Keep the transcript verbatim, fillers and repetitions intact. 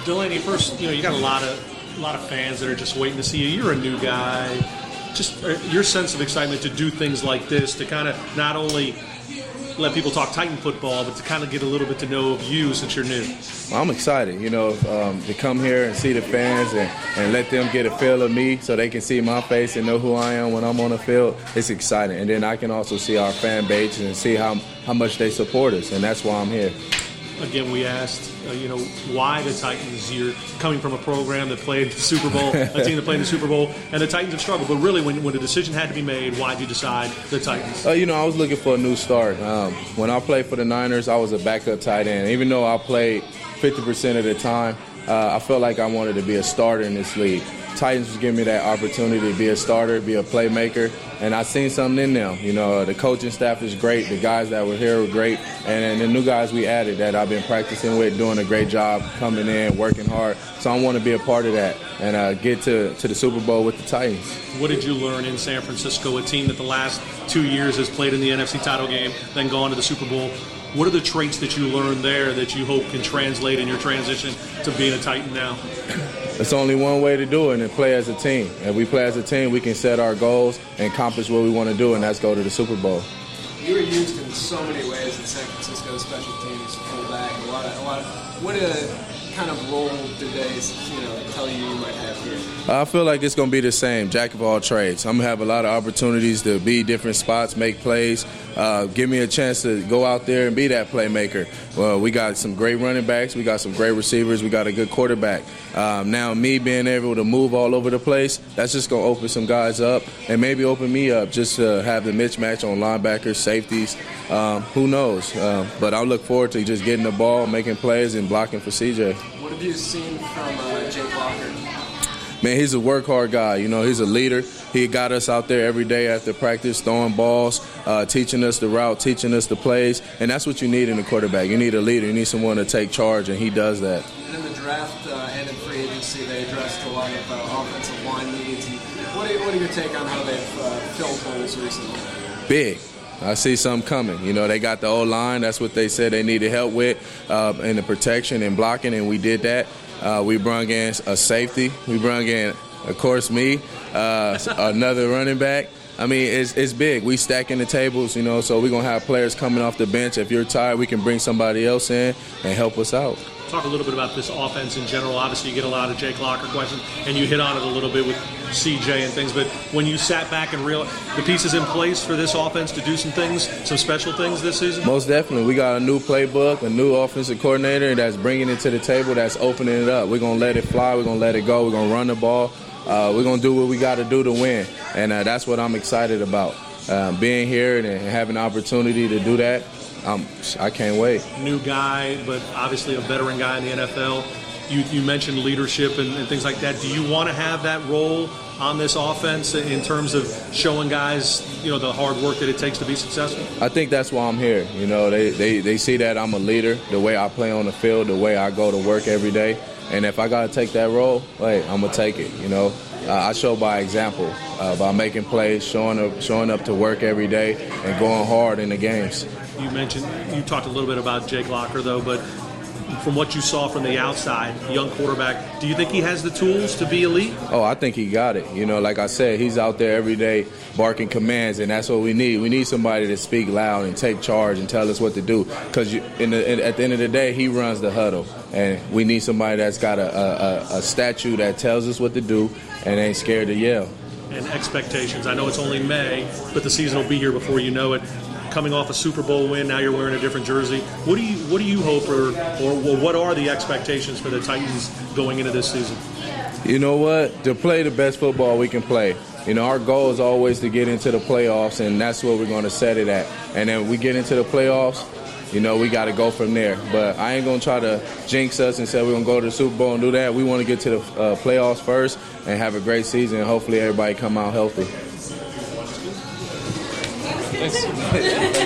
Delaney, first, you know, you got a lot of a lot of fans that are just waiting to see you. You're a new guy. Just uh, your sense of excitement to do things like this, to kind of not only let people talk Titan football, but to kind of get a little bit to know of you since you're new. Well, I'm excited, you know, um, to come here and see the fans and, and let them get a feel of me so they can see my face and know who I am when I'm on the field. It's exciting. And then I can also see our fan base and see how, how much they support us, and that's why I'm here. Again, we asked, uh, you know, why the Titans? You're coming from a program that played the Super Bowl, a team that played the Super Bowl, and the Titans have struggled. But really, when, when a decision had to be made, why did you decide the Titans? Uh, you know, I was looking for a new start. Um, when I played for the Niners, I was a backup tight end. Even though I played fifty percent of the time, uh, I felt like I wanted to be a starter in this league. Titans was giving me that opportunity to be a starter, be a playmaker, and I seen something in them. You know, the coaching staff is great. The guys that were here were great, and, and the new guys we added that I've been practicing with, doing a great job, coming in, working hard. So I want to be a part of that and uh, get to, to the Super Bowl with the Titans. What did you learn in San Francisco, a team that the last two years has played in the N F C title game, then gone to the Super Bowl? What are the traits that you learned there that you hope can translate in your transition to being a Titan now? It's only one way to do it, and play as a team. If we play as a team, we can set our goals and accomplish what we want to do, and that's go to the Super Bowl. You were used in so many ways in San Francisco, special teams, fullback, a lot of, a lot of. What a kind of role did they, you know, tell you you might have here? I feel like it's going to be the same, jack of all trades. I'm going to have a lot of opportunities to be different spots, make plays, uh, give me a chance to go out there and be that playmaker. Well, we got some great running backs, we got some great receivers, we got a good quarterback. Um, now, me being able to move all over the place, that's just going to open some guys up and maybe open me up just to have the mismatch on linebackers, safeties. Um, who knows? Uh, but I look forward to just getting the ball, making plays, and blocking for C J. What have you seen from uh, Jake Locker? Man, he's a work-hard guy. You know, he's a leader. He got us out there every day after practice, throwing balls, uh, teaching us the route, teaching us the plays, and that's what you need in a quarterback. You need a leader. You need someone to take charge, and he does that. And in the draft uh, and in free agency, they addressed a lot of uh, offensive line needs. And what, are, what are your take on how they've uh, filled holes recently? Big. I see something coming. You know, they got the O-line. That's what they said they needed help with uh, in the protection and blocking, and we did that. Uh, we brought in a safety. We brought in, of course, me, uh, another running back. I mean, it's it's big. We stacking the tables, you know, so we're going to have players coming off the bench. If you're tired, we can bring somebody else in and help us out. Talk a little bit about this offense in general. Obviously, you get a lot of Jake Locker questions, and you hit on it a little bit with C J and things. But when you sat back and realized the pieces in place for this offense to do some things, some special things this season? Most definitely. We got a new playbook, a new offensive coordinator that's bringing it to the table, that's opening it up. We're going to let it fly. We're going to let it go. We're going to run the ball. Uh, we're going to do what we got to do to win. And uh, that's what I'm excited about. Uh, being here and having the opportunity to do that. Um, I can't wait. New guy, but obviously a veteran guy in the N F L. You, you mentioned leadership and, and things like that. Do you want to have that role on this offense in terms of showing guys, you know, the hard work that it takes to be successful? I think that's why I'm here. You know, they, they, they see that I'm a leader, the way I play on the field, the way I go to work every day. And if I got to take that role, hey, I'm going to take it, you know. Uh, I show by example, uh, by making plays, showing up, showing up to work every day, and going hard in the games. You mentioned, you talked a little bit about Jake Locker, though, but from what you saw from the outside, young quarterback, do you think he has the tools to be elite? Oh, I think he got it. You know, like I said, he's out there every day barking commands, and that's what we need. We need somebody to speak loud and take charge and tell us what to do. Because in the, in, at the end of the day, he runs the huddle, and we need somebody that's got a, a, a statue that tells us what to do and ain't scared to yell. And expectations. I know it's only May, but the season will be here before you know it. Coming off a Super Bowl win, now you're wearing a different jersey. What do you what do you hope, or, or what are the expectations for the Titans going into this season? You know what? To play the best football we can play. You know, our goal is always to get into the playoffs, and that's what we're going to set it at. And then we get into the playoffs, you know, we got to go from there. But I ain't going to try to jinx us and say we're going to go to the Super Bowl and do that. We want to get to the uh, playoffs first and have a great season, and hopefully everybody come out healthy. Thanks.